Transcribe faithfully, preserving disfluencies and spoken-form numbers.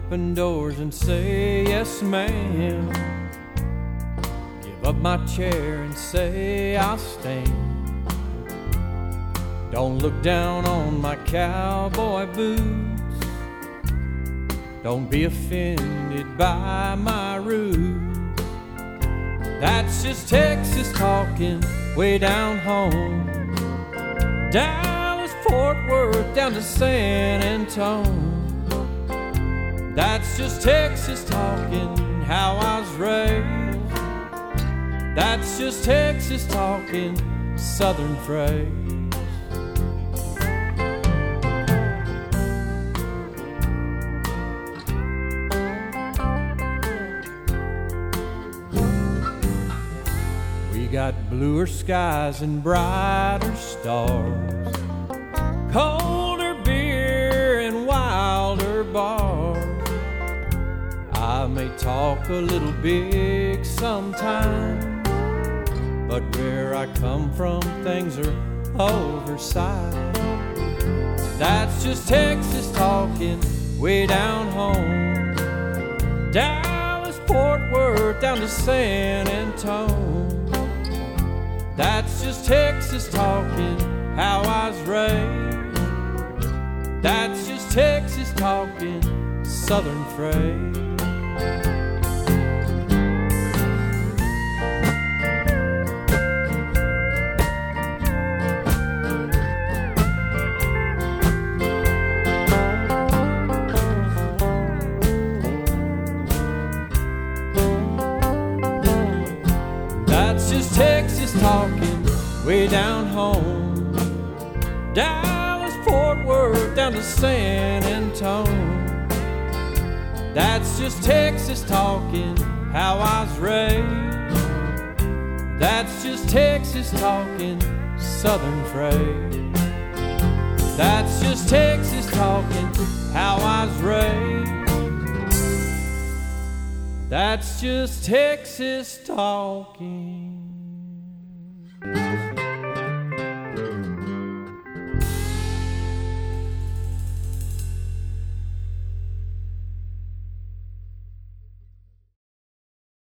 open doors and say yes ma'am. Give up my chair and say I'll stand. Don't look down on my cowboy boots. Don't be offended by my roots. That's just Texas talking way down home. Dallas, Fort Worth, down to San Antonio. That's just Texas talking how I was raised. That's just Texas talking Southern phrase. We got bluer skies and brighter stars, colder beer and wilder bars. I may talk a little big sometimes, but where I come from things are oversized. That's just Texas talking way down home. Dallas, Fort Worth, down to San Antonio. That's just Texas talking how I was raised. That's just Texas talking Southern phrase. That's just Texas talking way down home. Dallas, Fort Worth, down to San Antonio. That's just Texas talking how I was raised. That's just Texas talking Southern phrase. That's just Texas talking how I was raised. That's just Texas talking